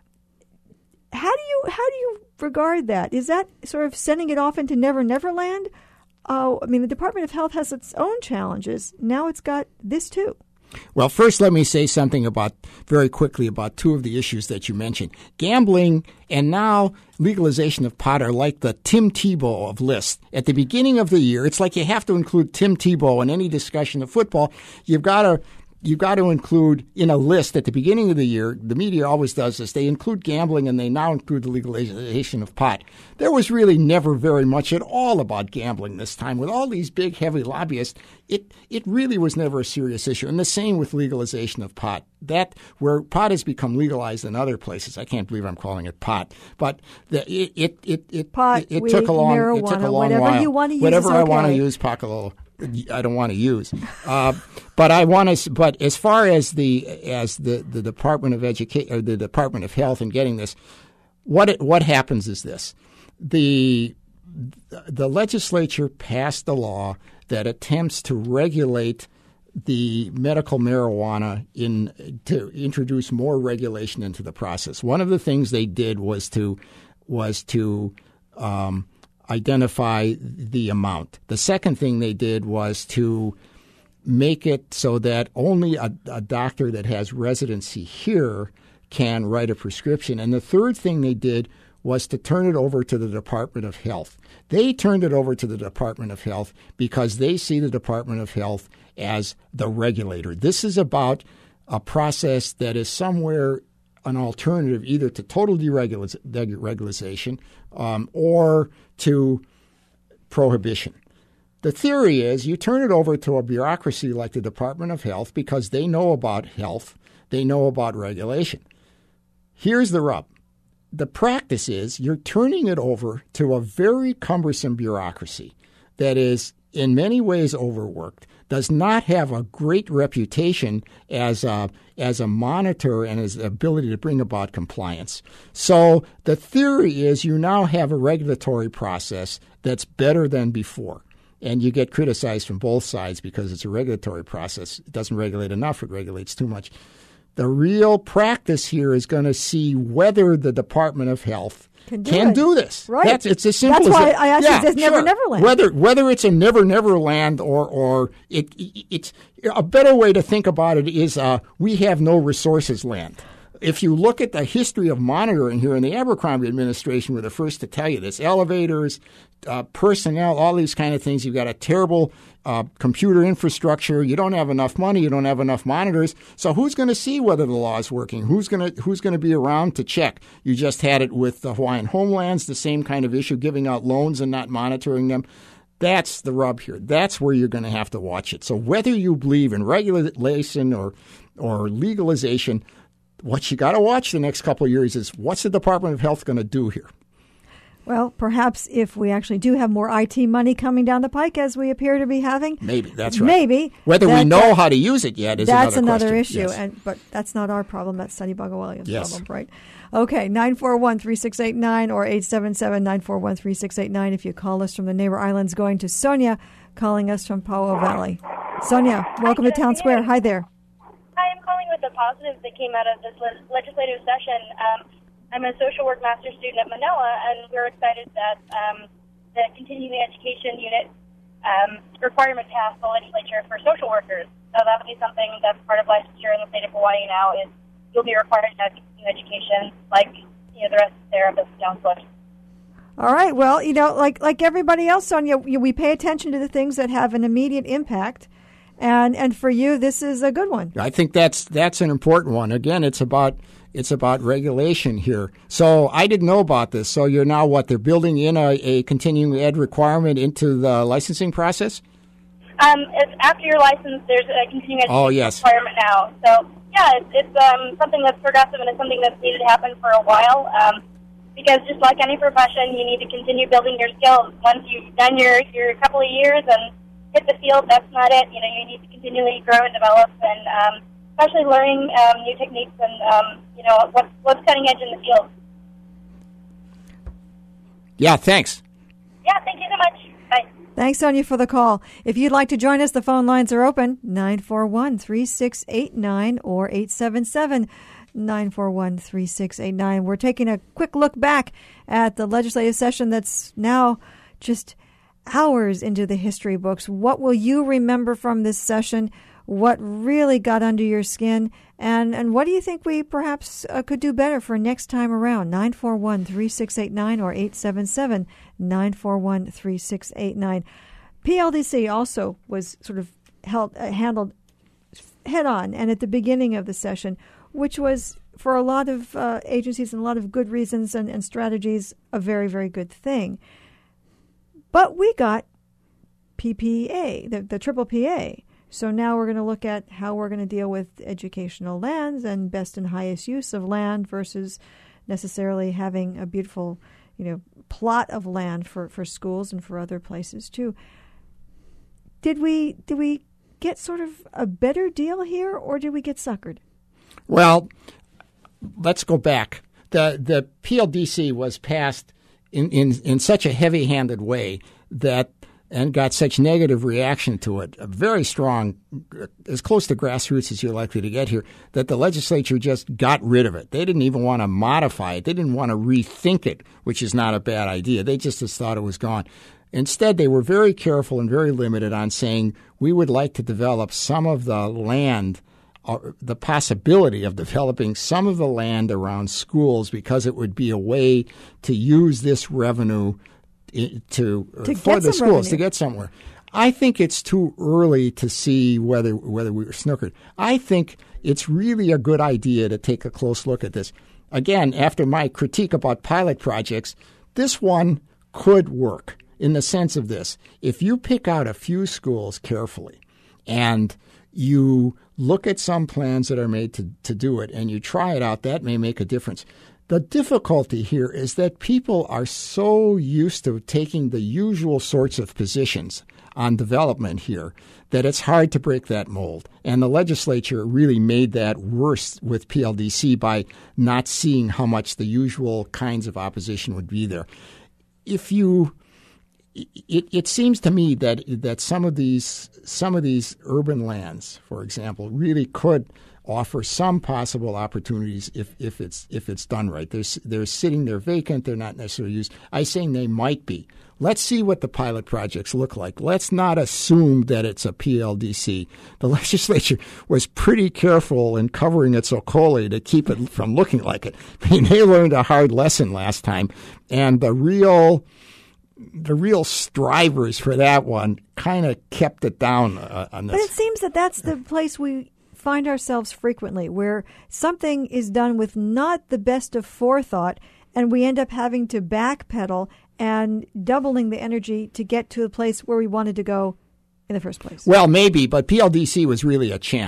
how do you how do you regard that? Is that sort of sending it off into Never Never Land? Uh, I mean, the Department of Health has its own challenges. Now it's got this too. Well, first, let me say something about very quickly about two of the issues that you mentioned. Gambling and now legalization of pot are like the Tim Tebow of lists. At the beginning of the year, it's like you have to include Tim Tebow in any discussion of football. You've got to You've got to include in a list at the beginning of the year, the media always does this, they include gambling and they now include the legalization of pot. There was really never very much at all about gambling this time. With all these big, heavy lobbyists, it, it really was never a serious issue. And the same with legalization of pot. That, where pot has become legalized in other places, I can't believe I'm calling it pot, but the, it, it, it, it, pot, it, it weed, took a long, marijuana, it took a long whatever while. you want to use Whatever is I okay. want to use, Pacalolo. I don't want to use, uh, but I want to. But as far as the as the, the Department of Education or the Department of Health and getting this, what it, what happens is this: the the legislature passed a law that attempts to regulate the medical marijuana in to introduce more regulation into the process. One of the things they did was to was to um, identify the amount. The second thing they did was to make it so that only a, a doctor that has residency here can write a prescription. And the third thing they did was to turn it over to the Department of Health. They turned it over to the Department of Health because they see the Department of Health as the regulator. This is about a process that is somewhere an alternative either to total deregulation um, or to prohibition. The theory is you turn it over to a bureaucracy like the Department of Health because they know about health, they know about regulation. Here's the rub. The practice is you're turning it over to a very cumbersome bureaucracy that is in many ways overworked, does not have a great reputation as a, as a monitor and as ability to bring about compliance. So the theory is you now have a regulatory process that's better than before. And you get criticized from both sides because it's a regulatory process. It doesn't regulate enough. It regulates too much. The real practice here is going to see whether the Department of Health can do, can do this. Right. That's, it's as simple That's as why it. I asked yeah, you, does Never sure. Never Land? Whether, whether it's a Never Never Land or, or it, it's a better way to think about it is uh, we have no resources land. If you look at the history of monitoring here, and the Abercrombie administration were the first to tell you this, elevators, uh, personnel, all these kind of things, you've got a terrible uh, computer infrastructure, you don't have enough money, you don't have enough monitors, so who's going to see whether the law is working? Who's going to who's going to be around to check? You just had it with the Hawaiian Homelands, the same kind of issue, giving out loans and not monitoring them. That's the rub here. That's where you're going to have to watch it. So whether you believe in regulation or or legalization, what you got to watch the next couple of years is what's the Department of Health going to do here? Well, perhaps if we actually do have more I T money coming down the pike, as we appear to be having, maybe that's right. Maybe whether that, we know that, how to use it yet is that's another, another question. issue. Yes. And but that's not our problem. That's Sonny Buggle-Williams' yes. problem, right? Okay, nine four one, three six eight nine or eight seven seven, nine four one, three six eight nine if you call us from the neighbor islands, going to Sonia calling us from Powell Valley. Sonia, welcome Hi, to Town Square. Hi there. Hi, I'm calling with the positives that came out of this le- legislative session. Um, I'm a social work master's student at Manoa, and we're excited that um, the continuing education unit um, requirement passed the legislature for social workers. So that would be something that's part of licensure in the state of Hawaii now, is you'll be required to have continuing education like you know the rest of the therapists counselors. All right. Well, you know, like like everybody else, Sonia, we pay attention to the things that have an immediate impact. And and for you, this is a good one. I think that's that's an important one. Again, it's about it's about regulation here. So I didn't know about this. So you're now what? They're building in a, a continuing ed requirement into the licensing process? Um, it's after your license, there's a continuing education oh, yes. requirement now. So, yeah, it's, it's um, something that's progressive, and it's something that's needed to happen for a while. Um, because just like any profession, you need to continue building your skills. Once you've done your, your couple of years and hit the field, that's not it. You know, you need to continually grow and develop, and um, especially learning um, new techniques and, um, you know, what's, what's cutting edge in the field. Yeah, thanks. Yeah, thank you so much. Bye. Thanks, Sonia, for the call. If you'd like to join us, the phone lines are open, nine four one, three six eight nine or eight seven seven, nine four one, three six eight nine. We're taking a quick look back at the legislative session that's now just hours into the history books. What will you remember from this session? What really got under your skin? And and what do you think we perhaps uh, could do better for next time around? nine four one, three six eight nine or eight seven seven, nine four one, three six eight nine. P L D C also was sort of held, uh, handled head on and at the beginning of the session, which was for a lot of uh, agencies and a lot of good reasons and, and strategies a very, very good thing. But we got P P A, the, the triple P A. So now we're going to look at how we're going to deal with educational lands and best and highest use of land versus necessarily having a beautiful, you know, plot of land for, for schools and for other places too. Did we did we get sort of a better deal here, or did we get suckered? Well, let's go back. The the P L D C was passed in, in, in such a heavy-handed way that and got such negative reaction to it, a very strong, as close to grassroots as you're likely to get here, that the legislature just got rid of it. They didn't even want to modify it. They didn't want to rethink it, which is not a bad idea. They just, just thought it was gone. Instead, they were very careful and very limited on saying, we would like to develop some of the land, or the possibility of developing some of the land around schools, because it would be a way to use this revenue to, to for the schools revenue. to get somewhere. I think it's too early to see whether whether we were snookered. I think it's really a good idea to take a close look at this. Again, after my critique about pilot projects, this one could work in the sense of this. If you pick out a few schools carefully and you look at some plans that are made to, to do it and you try it out, that may make a difference. The difficulty here is that people are so used to taking the usual sorts of positions on development here that it's hard to break that mold. And the legislature really made that worse with P L D C by not seeing how much the usual kinds of opposition would be there. If you, it, it seems to me that that some of these some of these urban lands, for example, really could offer some possible opportunities if, if it's if it's done right. They're, they're sitting there vacant. They're not necessarily used. I'm saying they might be. Let's see what the pilot projects look like. Let's not assume that it's a P L D C. The legislature was pretty careful in covering its ocole to keep it from looking like it. I mean, they learned a hard lesson last time, and the real the real strivers for that one kind of kept it down uh, on this. But it seems that that's the place we find ourselves frequently, where something is done with not the best of forethought, and we end up having to backpedal and doubling the energy to get to the place where we wanted to go in the first place. Well, maybe, but P L D C was really a champ.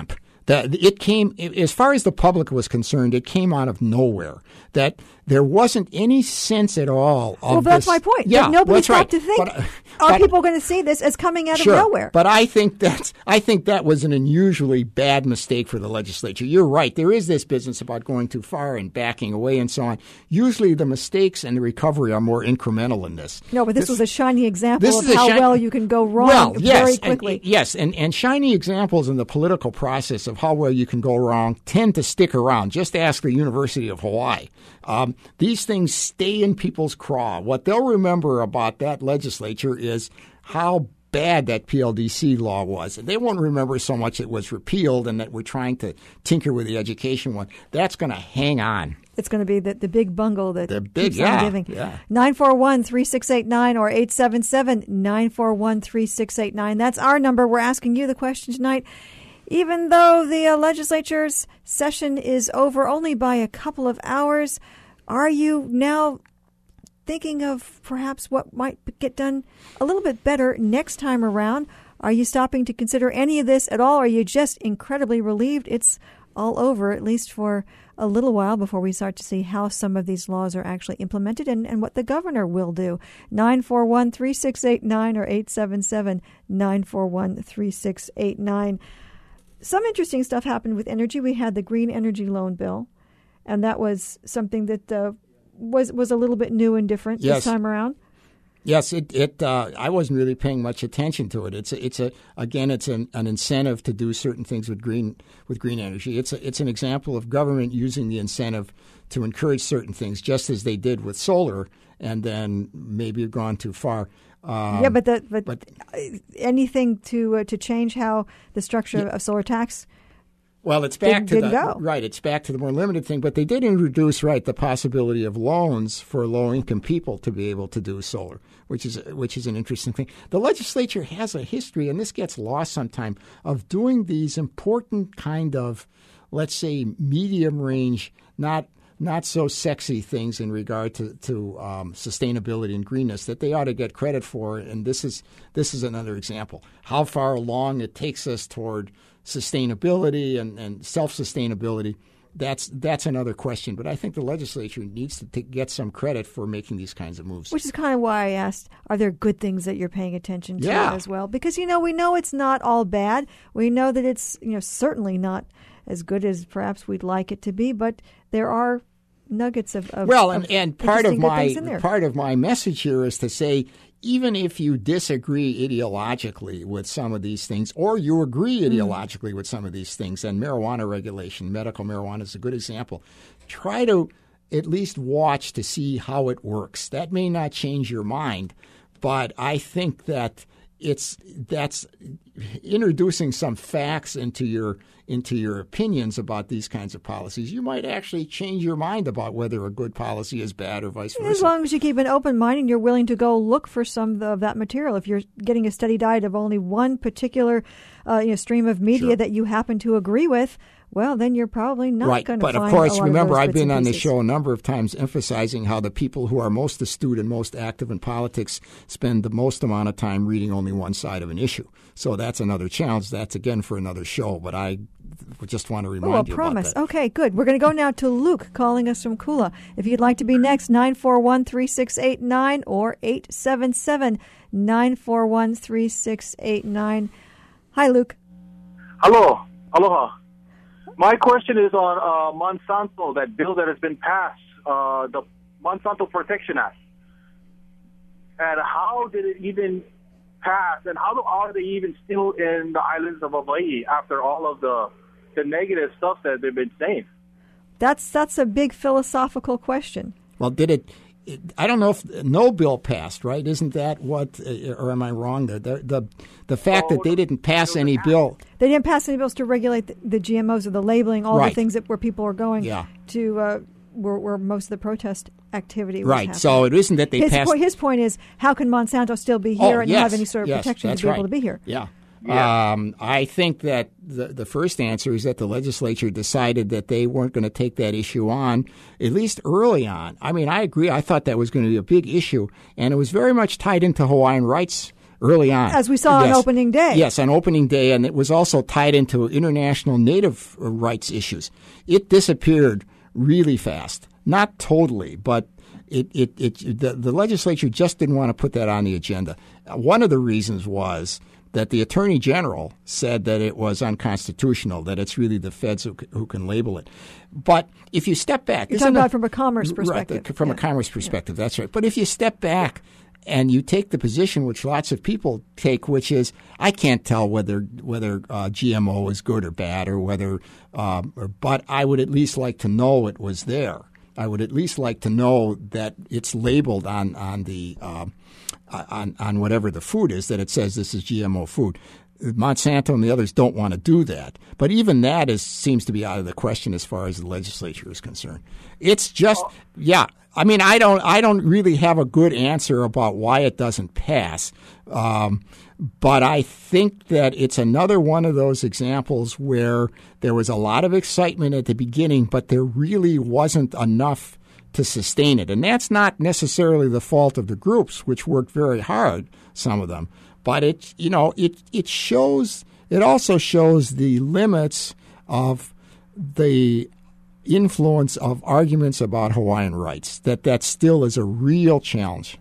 That it came, as far as the public was concerned, it came out of nowhere. That there wasn't any sense at all of Well, that's this. my point. Yeah, That nobody that's stopped right. to think, But, uh, are but- people going to see this as coming out Sure, of nowhere? but I think that's I think that was an unusually bad mistake for the legislature. You're right. There is this business about going too far and backing away and so on. Usually the mistakes and the recovery are more incremental in this. No, but this, was a shining example this of is a how shiny- well you can go wrong well, yes, very and- quickly. yes, and, and shiny examples in the political process of how well you can go wrong tend to stick around. Just ask the University of Hawaii. Um, these things stay in people's craw. What they'll remember about that legislature is how bad that P L D C law was. And they won't remember so much it was repealed and that we're trying to tinker with the education one. That's going to hang on. It's going to be the, the big bungle that The big- keeps on yeah, giving. yeah. nine four one, three six eight nine or eight seven seven, nine four one, three six eight nine. That's our number. We're asking you the question tonight. Even though the uh, legislature's session is over only by a couple of hours, are you now thinking of perhaps what might get done a little bit better next time around? Are you stopping to consider any of this at all? Or are you just incredibly relieved it's all over, at least for a little while, before we start to see how some of these laws are actually implemented and, and what the governor will do? nine four one, three six eight nine or eight seven seven, nine four one, three six eight nine. Some interesting stuff happened with energy. We had the green energy loan bill, and that was something that uh, was was a little bit new and different Yes. this time around. Yes, it. it uh, I wasn't really paying much attention to it. It's a, it's a again, it's an, an incentive to do certain things with green with green energy. It's a, it's an example of government using the incentive to encourage certain things, just as they did with solar, and then maybe have gone too far. Um, yeah, but the, but, but- anything to uh, to change how the structure of solar tax. Well, it's back Didn't- to didn't the go. right. It's back to the more limited thing, but they did introduce right the possibility of loans for low-income people to be able to do solar, which is which is an interesting thing. The legislature has a history, and this gets lost sometime, of doing these important kind of, let's say, medium range, not not so sexy things in regard to to um, sustainability and greenness that they ought to get credit for. And this is this is another example. How far along it takes us toward sustainability and, and self-sustainability, that's that's another question. But I think the legislature needs to t- get some credit for making these kinds of moves. Which is kind of why I asked, are there good things that you're paying attention to Yeah. as well? Because, you know, we know it's not all bad. We know that it's, you know, certainly not as good as perhaps we'd like it to be, but there are nuggets of, of well, of and, and part of interesting good my things in there. part of my message here is to say, even if you disagree ideologically with some of these things, or you agree Mm. ideologically with some of these things, and marijuana regulation, medical marijuana is a good example, try to at least watch to see how it works. That may not change your mind, but I think that it's that's introducing some facts into your into your opinions about these kinds of policies. You might actually change your mind about whether a good policy is bad or vice versa. As long as you keep an open mind and you're willing to go look for some of that material. If you're getting a steady diet of only one particular uh, you know, stream of media Sure. that you happen to agree with, well, then you're probably not right, going to but find of course, a lot remember, of those I've bits been and on the pieces. show a number of times emphasizing how the people who are most astute and most active in politics spend the most amount of time reading only one side of an issue. So that's another challenge. That's again for another show. But I just want to remind Oh, a you promise. about that. Okay, good. We're going to go now to Luke calling us from Kula. If you'd like to be next, nine four one, three six eight nine or eight seven seven, nine four one, three six eight nine. Hi, Luke. Hello. Aloha. My question is on uh, Monsanto, that bill that has been passed, uh, the Monsanto Protection Act. And how did it even pass, and how are they even still in the islands of Hawaii after all of the the negative stuff that they've been saying? That's that's a big philosophical question. Well, did it, it? I don't know if no bill passed, right? Isn't that what, uh, or am I wrong there? The the, the fact Oh, that they didn't pass any bill. They didn't pass any bills to regulate the, the G M Os or the labeling, all Right. the things that where people are going Yeah. to uh, where, where most of the protest activity was Right. happening. So it isn't that they his, passed. point, his point is, how can Monsanto still be here oh, and yes, have any sort of yes, protection that's to be right. able to be here? Yeah. Yeah. Um, I think that the, the first answer is that the legislature decided that they weren't going to take that issue on, at least early on. I mean, I agree. I thought that was going to be a big issue, and it was very much tied into Hawaiian rights early on. As we saw yes. on opening day. Yes, on opening day, and it was also tied into international native rights issues. It disappeared really fast. Not totally, but it, it, it the, the legislature just didn't want to put that on the agenda. One of the reasons was that the Attorney General said that it was unconstitutional, that it's really the feds who, who can label it. But if you step back... You're talking about from a commerce perspective. Right, from yeah. a commerce perspective, yeah. that's right. But if you step back and you take the position which lots of people take, which is, I can't tell whether whether uh, G M O is good or bad, or whether, uh, or, but I would at least like to know it was there. I would at least like to know that it's labeled on on the uh, on on whatever the food is, that it says this is G M O food. Monsanto and the others don't want to do that, but even that is seems to be out of the question as far as the legislature is concerned. It's just, yeah. I mean, I don't, I don't really have a good answer about why it doesn't pass, um, but I think that it's another one of those examples where there was a lot of excitement at the beginning, but there really wasn't enough to sustain it, and that's not necessarily the fault of the groups, which worked very hard, some of them. But it, you know, it it shows. It also shows the limits of the influence of arguments about Hawaiian rights. That that still is a real challenge.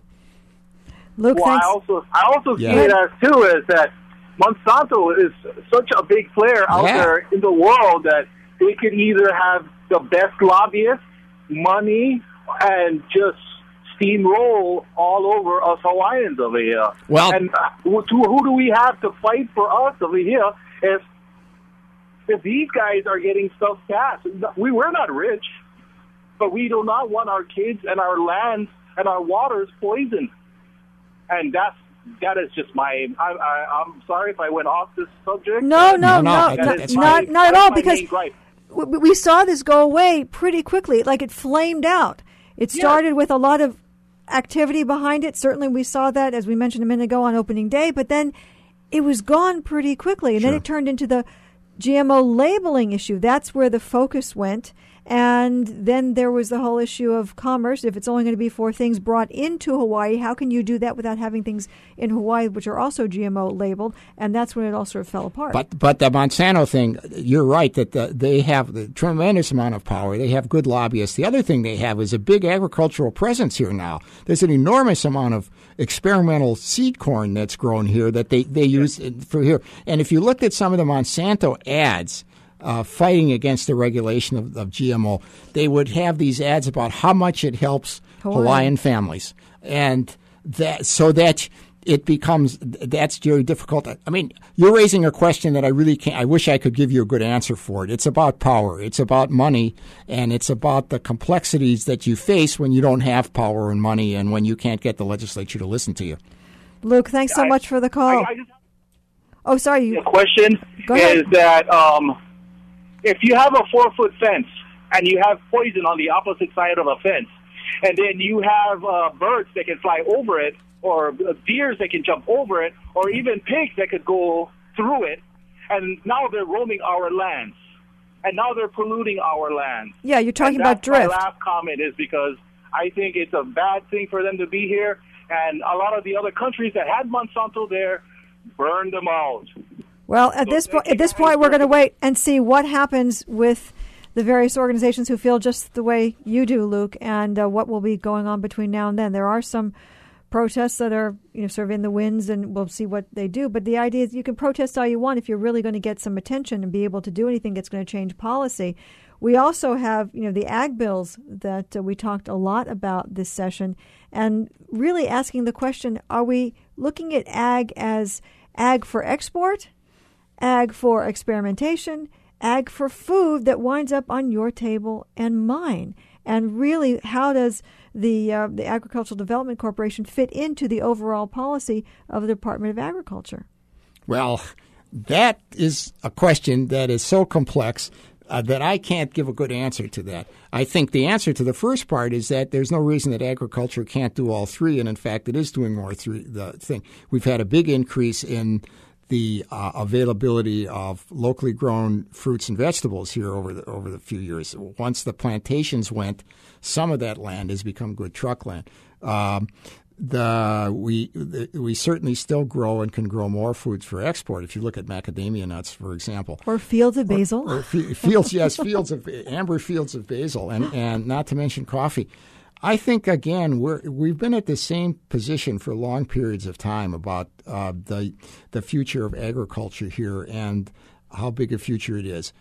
Luke, well, thanks. I also I also Yeah. see it as too is that Monsanto is such a big player out Yeah. there in the world that they could either have the best lobbyists, money, and just steamroll all over us Hawaiians over here. Well, and uh, who, who do we have to fight for us over here if if these guys are getting stuff passed? We we're not rich, but we do not want our kids and our lands and our waters poisoned. And that's that is just my. I, I, I'm sorry if I went off this subject. No, no, No, no, no, that- no, that's not, my- not at that's all, my because main gripe. w- we saw this go away pretty quickly. Like, it flamed out. It started Yes. with a lot of activity behind it. Certainly we saw that, as we mentioned a minute ago, on opening day, but then it was gone pretty quickly. And Sure. then it turned into the G M O labeling issue. That's where the focus went. And then there was the whole issue of commerce. If it's only going to be for things brought into Hawaii, how can you do that without having things in Hawaii which are also G M O labeled? And that's when it all sort of fell apart. But but the Monsanto thing, you're right that the, they have a tremendous amount of power. They have good lobbyists. The other thing they have is a big agricultural presence here now. There's an enormous amount of experimental seed corn that's grown here that they, they use for here. And if you looked at some of the Monsanto ads uh, fighting against the regulation of, of G M O, they would have these ads about how much it helps Hawaii. Hawaiian families. And that so that it becomes, that's very difficult. I mean, you're raising a question that I really can't, I wish I could give you a good answer for it. It's about power. It's about money, and it's about the complexities that you face when you don't have power and money and when you can't get the legislature to listen to you. Luke, thanks so I- much for the call. I, I just oh, sorry. You, The question Go ahead. is that um, if you have a four-foot fence and you have poison on the opposite side of a fence, and then you have uh, birds that can fly over it, or uh, deers that can jump over it, or even pigs that could go through it, and now they're roaming our lands, and now they're polluting our lands. yeah, you're talking And about that's drift. My last comment is because I think it's a bad thing for them to be here, and a lot of the other countries that had Monsanto there burned them out. Well, at So this they point, can at this go point, we're going to for- wait and see what happens with the various organizations who feel just the way you do, Luke, and uh, what will be going on between now and then. There are some protests that are, you know, sort of in the winds, and we'll see what they do. But the idea is you can protest all you want if you're really going to get some attention and be able to do anything that's going to change policy. We also have, you know, the ag bills that uh, we talked a lot about this session, and really asking the question, are we looking at ag as ag for export, ag for experimentation, ag for food that winds up on your table and mine? And really, how does the uh, the Agricultural Development Corporation fit into the overall policy of the Department of Agriculture? Well, that is a question that is so complex uh, that I can't give a good answer to that. I think the answer to the first part is that there's no reason that agriculture can't do all three, and in fact, it is doing more three. The thing we've had a big increase in the uh, availability of locally grown fruits and vegetables here over the over the few years. Once the plantations went, some of that land has become good truck land. Um, the we the, we certainly still grow and can grow more foods for export. If you look at macadamia nuts, for example, or fields of basil, or, or f- fields, yes, fields of amber fields of basil, and, and not to mention coffee. I think again we're we've been at the same position for long periods of time about uh, the the future of agriculture here and how big a future it is.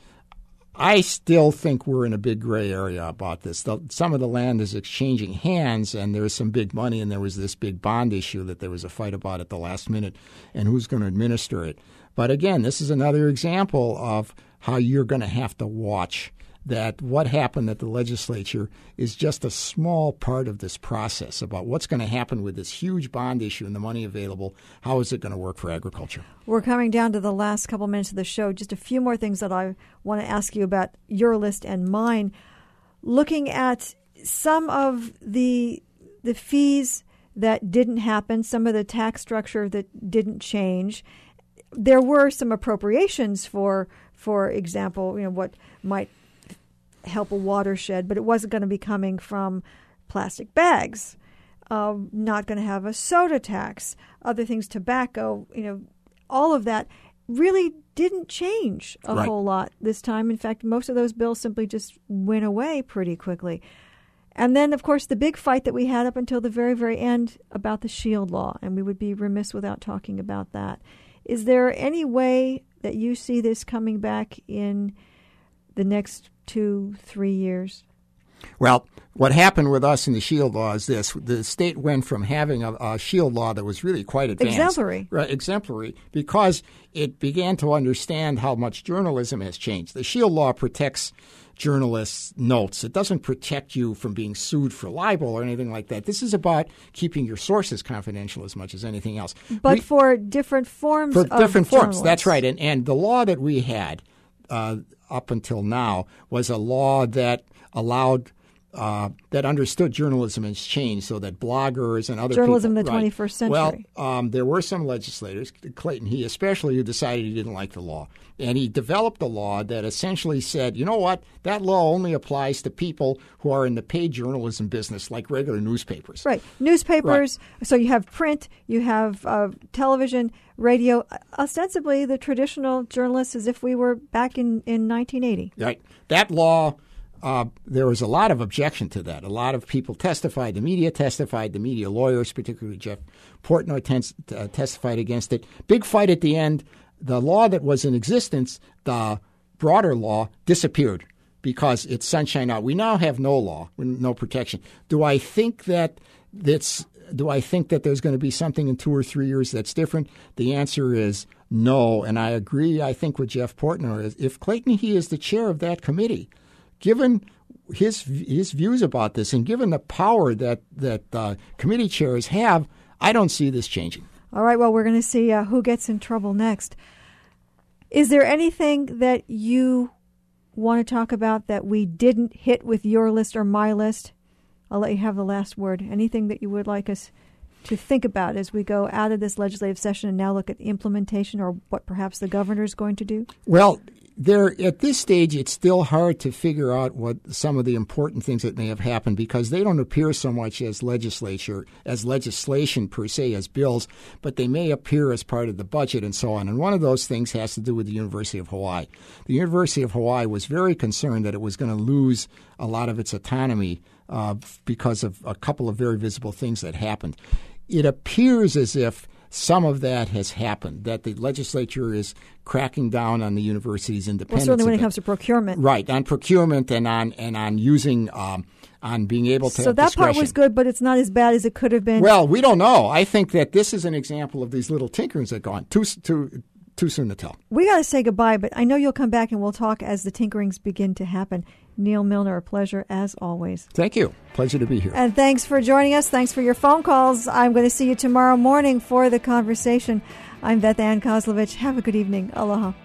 I still think we're in a big gray area about this. The, some of the land is exchanging hands, and there is some big money, and there was this big bond issue that there was a fight about at the last minute, and who's going to administer it. But again, this is another example of how you're going to have to watch that what happened at the legislature is just a small part of this process about what's going to happen with this huge bond issue and the money available. How is it going to work for agriculture? We're coming down to the last couple minutes of the show. Just a few more things that I want to ask you about your list and mine. Looking at some of the the fees that didn't happen, some of the tax structure that didn't change, there were some appropriations for, for example, you know, what might help a watershed, but it wasn't going to be coming from plastic bags. Uh, not going to have a soda tax. Other things, tobacco, you know, all of that really didn't change a right. whole lot this time. In fact, most of those bills simply just went away pretty quickly. And then, of course, the big fight that we had up until the very, very end about the SHIELD law, and we would be remiss without talking about that. Is there any way that you see this coming back in the next two, three years? Well, what happened with us in the SHIELD law is this. The state went from having a, a SHIELD law that was really quite advanced. Exemplary. Right, exemplary, because it began to understand how much journalism has changed. The SHIELD law protects journalists' notes. It doesn't protect you from being sued for libel or anything like that. This is about keeping your sources confidential as much as anything else. But we, for different forms for of different forms, journalists. That's right. And, and the law that we had uh, up until now was a law that allowed uh, that understood journalism has changed, so that bloggers and other journalism people, in the right. twenty-first century. Well, um, there were some legislators, Clayton He especially, who decided he didn't like the law, and he developed a law that essentially said, you know what, that law only applies to people who are in the paid journalism business, like regular newspapers. Right, newspapers. Right. So you have print, you have uh, television, radio. Ostensibly, the traditional journalists, as if we were back in, in nineteen eighty. Right. That law, uh, there was a lot of objection to that. A lot of people testified. The media testified. The media lawyers, particularly Jeff Portnoy, tens- uh, testified against it. Big fight at the end. The law that was in existence, the broader law, disappeared because it's sunshine out. We now have no law, no protection. Do I think that that's Do I think that there's going to be something in two or three years that's different? The answer is no, and I agree, I think, with Jeff Portnoy. If Clayton He is the chair of that committee, given his his views about this and given the power that, that uh, committee chairs have, I don't see this changing. All right, well, we're going to see uh, who gets in trouble next. Is there anything that you want to talk about that we didn't hit with your list or my list? I'll let you have the last word. Anything that you would like us to think about as we go out of this legislative session and now look at the implementation or what perhaps the governor is going to do? Well, there at this stage, it's still hard to figure out what some of the important things that may have happened because they don't appear so much as legislature, as legislation per se, as bills, but they may appear as part of the budget and so on. And one of those things has to do with the University of Hawaii. The University of Hawaii was very concerned that it was going to lose a lot of its autonomy uh, because of a couple of very visible things that happened. It appears as if some of that has happened, that the legislature is cracking down on the university's independence. Well, certainly when it comes to procurement. Right, on procurement and on and on using, um, on being able to So have that discretion. part was good, but it's not as bad as it could have been. Well, we don't know. I think that this is an example of these little tinkerings that go on. Too, too, too soon to tell. We got to say goodbye, but I know you'll come back and we'll talk as the tinkerings begin to happen. Neil Milner, a pleasure as always. Thank you. Pleasure to be here. And thanks for joining us. Thanks for your phone calls. I'm going to see you tomorrow morning for the conversation. I'm Beth Ann Kozlovich. Have a good evening. Aloha.